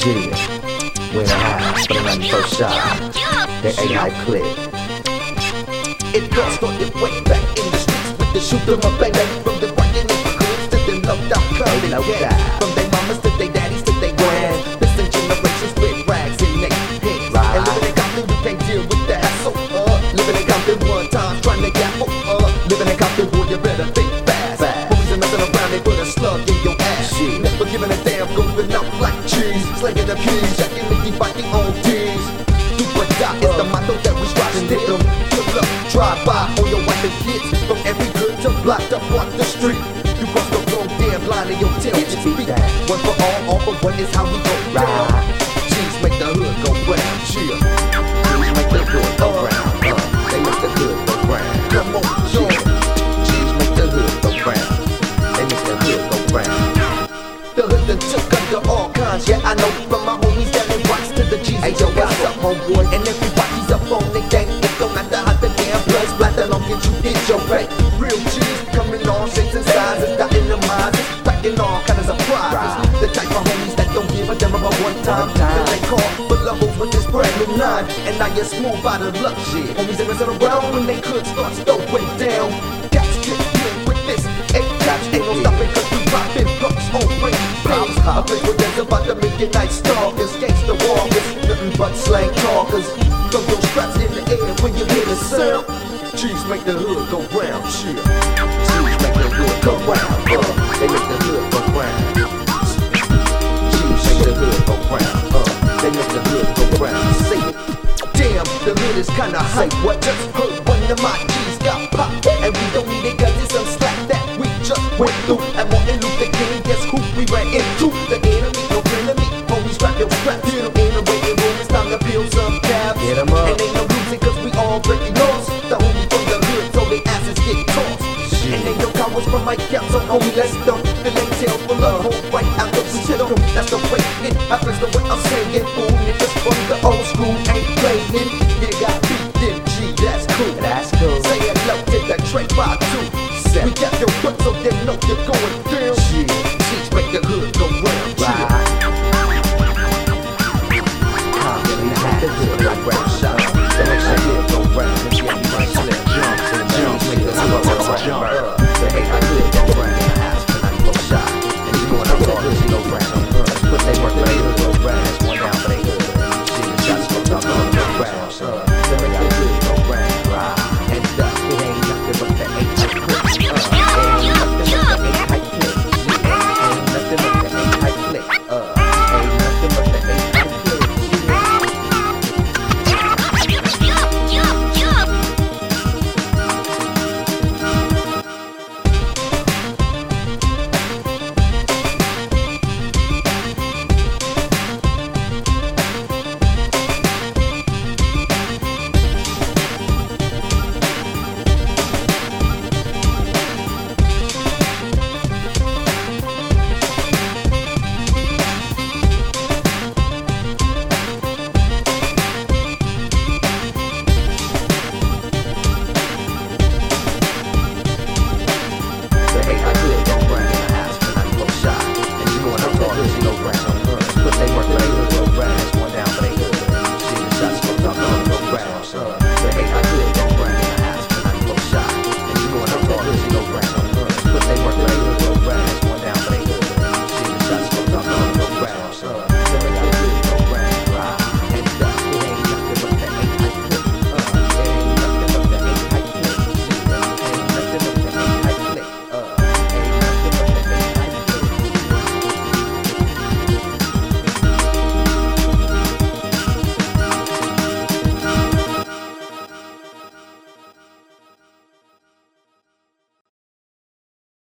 We're in the house, but I'm first shot. The AI clip. It all started way back in the streets with the shoot 'em up baby. From the working neighborhoods to the loved out clubbing kids. From their mamas to their daddies to their grands. Listen, generations with rags in their hands. And living in Compton, we can't deal with the hassle. Living in Compton one time, trying to gamble. Living in Compton, boy, you better think fast. Boys are messing around, they put a slug in your ass. Never giving a damn, going out like cheese. Slinging the keys, checking Mickey biting on D's. Do or die is the motto that we strive to still. Good luck, drive by on your wife and kids. From every hood to blocked up on the street. You cross the road, damn line in your tail. It's beat. One for all for one is how we go down. G's make the hood go round, chill. G's make the hood go round. They make the hood go round. Come on, yo. G's make the hood go round. They make the hood go round. The hood that took under all kinds, yeah I know. From my homies down in Watts to the G's. Hey yo, what's up, homeboy? And everybody's up on the gang. It don't matter how the damn blood splatter, long as you get your pay. Real G's coming on shapes and sizes, dotting the minds, packing all kinds of prizes. The type of homies that don't give a damn about one time. Then they call for levels with this brand new 9. And now you're smooth out of luck, shit. Homies ain't messing around when they could start throwing down. Cats get in with this. Ain't no stopping 'cause we poppin' blocks on ring pops. A place where there's about to make your night stalkers. Gangsta walkers, nothing but slang talkers. Throw your straps in the air when you hear the sound. G's make the hood go round, chill. G's make the hood go round. They make the hood go round. G's make the hood go round. They make the hood go round. Say it. Damn, the hood is kinda hype. What just heard one of my G's got popped. And we don't need it 'cause it's some slack that we just went through. And Martin Luther King, guess who we ran into? The enemy, no enemy. Homies strap your straps. In the waiting room, it's time to build some cabs. Get 'em up. And ain't no losing 'cause we already lost. The homies from the hood, so they asses get tossed. And ain't no cowards from my camp, so homie, let's dump. The late tail full of hope right out the shit. That's the way it happens, the way I'm saying. Fool niggas from the old school ain't playing. You got beat, then G, that's cool. That's cool. Say hello to that Trey by 2. We got your foot, so you know you're going down. G's make the hood go round. Right. Compton in the hood like round shot. They make the hood go round. And yeah, you might slip. Jump, make the hood go round. They make the hood go round in the house tonight for shot. And you going up all this go round. But they work for they hood go round. It's one down for they hood. See the shots go up on the round. They make the hood go round. Right. And it ain't nothing but the 8 type clip. Hey, I could go round in the house tonight for shot. And you going up all this, you go round.